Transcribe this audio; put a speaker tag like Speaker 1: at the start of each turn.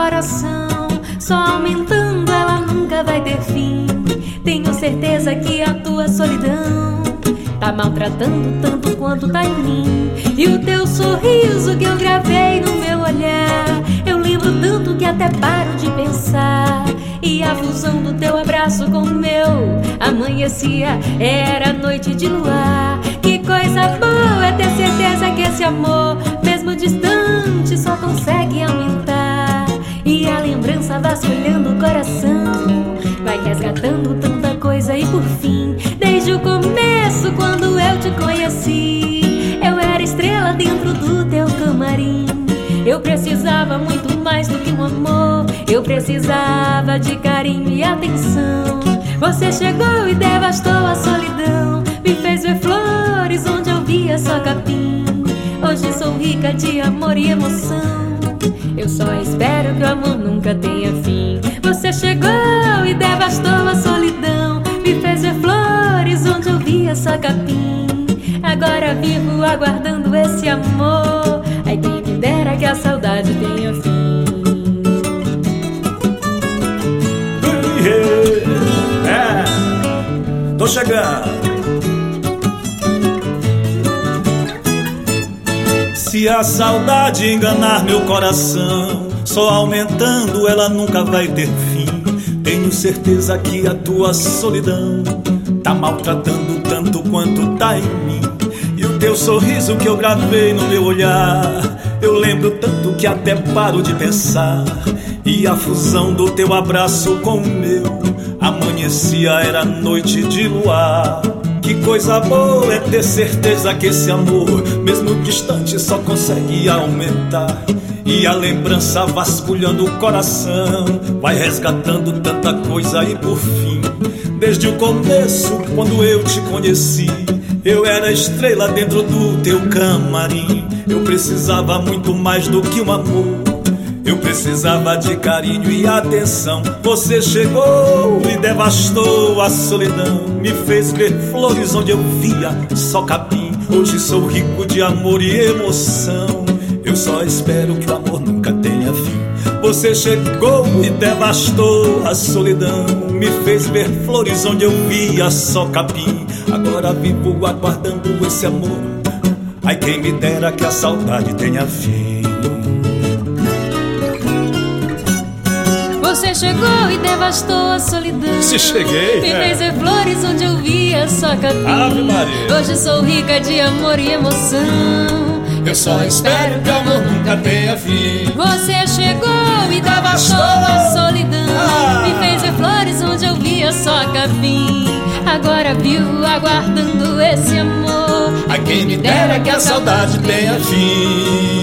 Speaker 1: coração, só aumentando, ela nunca vai ter fim. Tenho certeza que a tua solidão tá maltratando tanto quanto tá em mim. E o teu sorriso que eu gravei no meu olhar, eu lembro tanto que até paro de pensar. E a fusão do teu abraço com o meu amanhecia, era noite de luar. Que coisa boa é ter certeza que esse amor, mesmo distante, só consegue aumentar. E a lembrança vasculhando o coração, vai resgatando tanta coisa. E por fim, desde o começo, quando eu te conheci, eu era estrela dentro do teu camarim. Eu precisava muito mais do que um amor, eu precisava de carinho e atenção. Você chegou e devastou a solidão, me fez ver flores onde eu via só capim. Hoje sou rica de amor e emoção, eu só espero que o amor nunca tenha fim. Você chegou e devastou a solidão, me fez ver flores onde eu via só capim. Agora vivo aguardando esse amor, ai quem me dera que a saudade tenha fim.
Speaker 2: Tô chegando. Se a saudade enganar meu coração, só aumentando, ela nunca vai ter fim. Tenho certeza que a tua solidão tá maltratando tanto quanto tá em mim. E o teu sorriso que eu gravei no meu olhar, eu lembro tanto que até paro de pensar. E a fusão do teu abraço com o meu amanhecia, era noite de luar. Que coisa boa é ter certeza que esse amor, mesmo distante, só consegue aumentar. E a lembrança vasculhando o coração, vai resgatando tanta coisa. E por fim, desde o começo, quando eu te conheci, eu era estrela dentro do teu camarim. Eu precisava muito mais do que um amor, eu precisava de carinho e atenção. Você chegou e devastou a solidão, me fez ver flores onde eu via só capim. Hoje sou rico de amor e emoção, eu só espero que o amor nunca tenha fim. Você chegou e devastou a solidão, me fez ver flores onde eu via só capim. Agora vivo aguardando esse amor, ai quem me dera que a saudade tenha fim.
Speaker 1: Você chegou e devastou a solidão,
Speaker 2: Se cheguei,
Speaker 1: me fez ver flores onde eu via só capim.
Speaker 2: Ave Maria.
Speaker 1: Hoje sou rica de amor e emoção,
Speaker 2: Eu só espero que o amor nunca tenha fim.
Speaker 1: Você chegou e devastou a solidão, me fez ver flores onde eu via só capim. Agora vivo aguardando esse amor,
Speaker 2: Ai quem me dera que a saudade tenha fim.